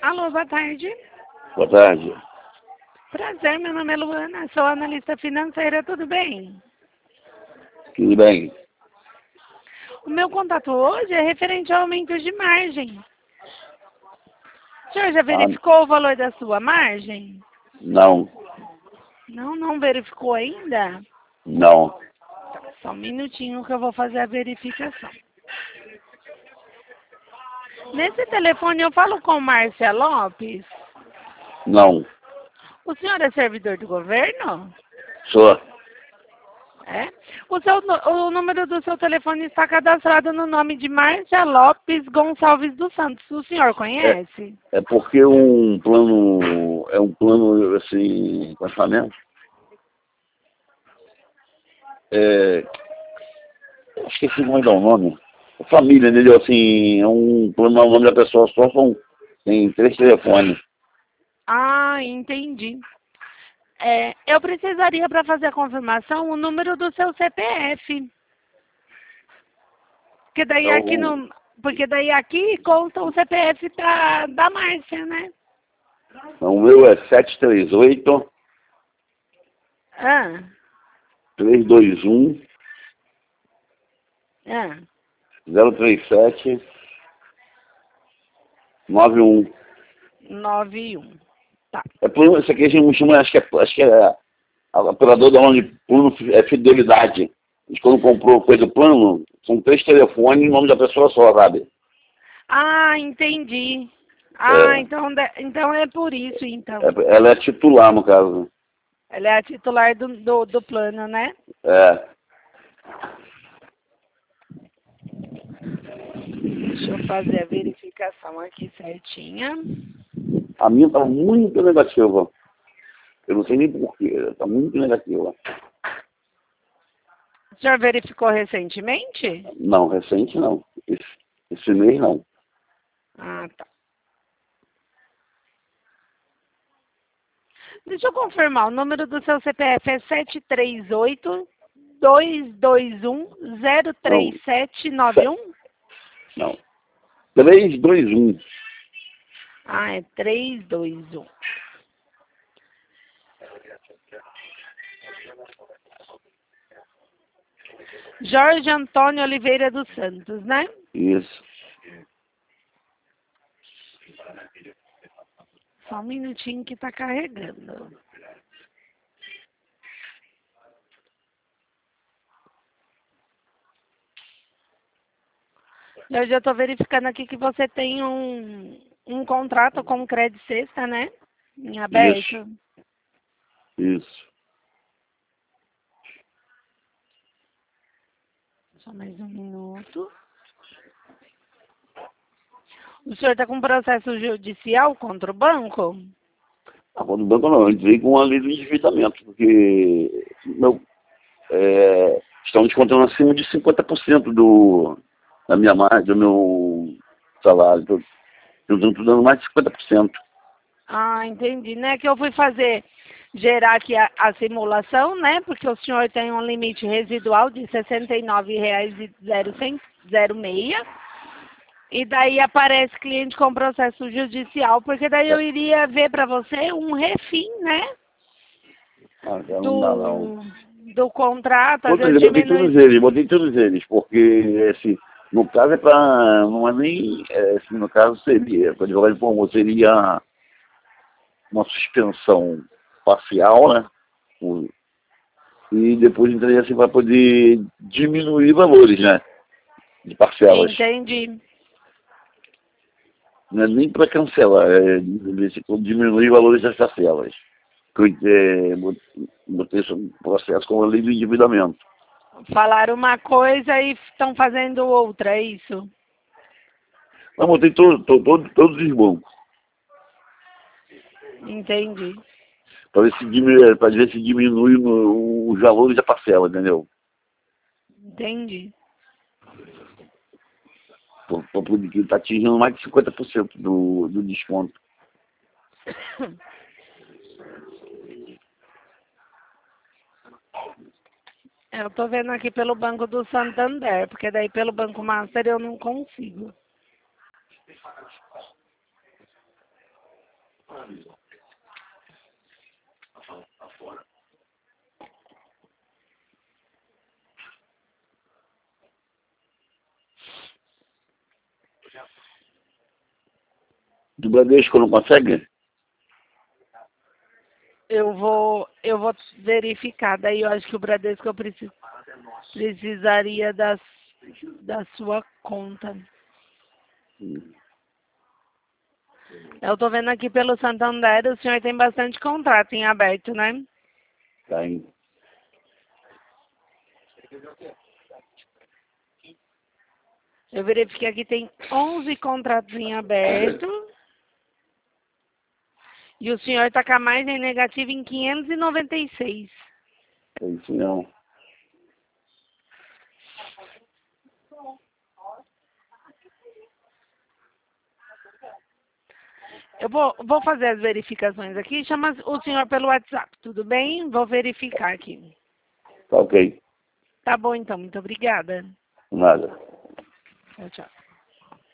Alô, boa tarde. Boa tarde. Prazer, meu nome é Luana, sou analista financeira, tudo bem? Tudo bem? O meu contato hoje é referente ao aumento de margem. O senhor já verificou o valor da sua margem? Não. Não verificou ainda? Não. Só um minutinho que eu vou fazer a verificação. Nesse telefone eu falo com Márcia Lopes. Não. O senhor é servidor do governo? Sou. É? O número do seu telefone está cadastrado no nome de Márcia Lopes Gonçalves dos Santos. O senhor conhece? É porque um plano, é um plano assim, como é que fala mesmo? Esqueci como é que é o nome. A família dele, assim, é um plano, o nome da pessoa só tem 3 telefones. Ah, entendi. Eu precisaria, para fazer a confirmação, o número do seu CPF. Porque daí aqui consta o CPF da Márcia, né? O meu é 738 Ah, 321 ah. 037 91. 91. Tá. É plano, isso aqui a gente não chama, acho que é a operadora da nome de plano é Fidelidade. A gente quando comprou coisa do plano, são 3 telefones em nome da pessoa só, sabe? Ah, entendi. É, Então é por isso, então. ela é titular, no caso. Ela é a titular do plano, né? É. Deixa eu fazer a verificação aqui certinha. A minha tá muito negativa. Eu não sei nem porquê, tá muito negativa. O senhor verificou recentemente? Não, recente não. Esse mês não. Ah, tá. Deixa eu confirmar. O número do seu CPF é 738-221-03791? Não. 321. Ah, é 321. Jorge Antônio Oliveira dos Santos, né? Isso. Só um minutinho que tá carregando. Eu já estou verificando aqui que você tem um contrato com o Credit Sexta, né? Em aberto. Isso. Só mais um minuto. O senhor está com processo judicial contra o banco? A conta do banco não, eu entrei com a lei do endividamento, porque estão descontando acima de 50% da minha margem, do meu salário. Eu estou dando mais de 50%. Ah, entendi. Né? Que eu fui gerar aqui a simulação, né? Porque o senhor tem um limite residual de R$ 69,06. E daí aparece cliente com processo judicial, porque daí eu iria ver para você um refim, né? Já não dá, não. Do contrato, Eu botei todos eles, porque, assim, no caso não é nem, assim, no caso seria, para advogado informou, seria uma suspensão parcial, né? E depois entraria assim para poder diminuir valores, né? De parcelas. Entendi. Não é nem para cancelar, é diminuir valores das parcelas. Eu botei esse processo com a lei do endividamento. Falaram uma coisa e estão fazendo outra, é isso? Mas botei todos os bancos. Entendi. Para ver se diminui os valores da parcela, entendeu? Entendi. Porque está atingindo mais de 50% do desconto. Eu tô vendo aqui pelo Banco do Santander, porque daí pelo Banco Master eu não consigo. Do Bradesco não consegue? Eu vou verificar. Daí eu acho que o Bradesco eu precisaria da sua conta. Eu tô vendo aqui pelo Santander, o senhor tem bastante contrato em aberto, né? Tem. Eu verifiquei aqui, tem 11 contratos em aberto. E o senhor está com a margem negativa em 596. É isso não. Eu vou fazer as verificações aqui. Chama o senhor pelo WhatsApp, tudo bem? Vou verificar aqui. Tá ok. Tá bom, então. Muito obrigada. Nada. Tchau, tchau.